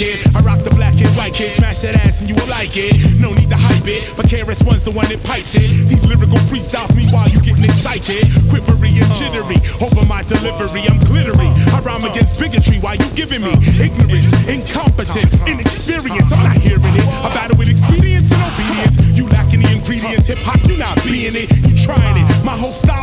kid. I rock the black kid, white kid, smash that ass and you will like it. No need to hype it, but KRS-One's the one that pipes it. These lyrical freestyles, meanwhile you getting excited, quivery and jittery over my delivery. I'm glittery. I rhyme against bigotry while you giving me ignorance, incompetence, inexperience. I'm not hearing it. I battle with expedience and obedience. You lacking the ingredients. Hip hop, you not being it. You trying it. My whole style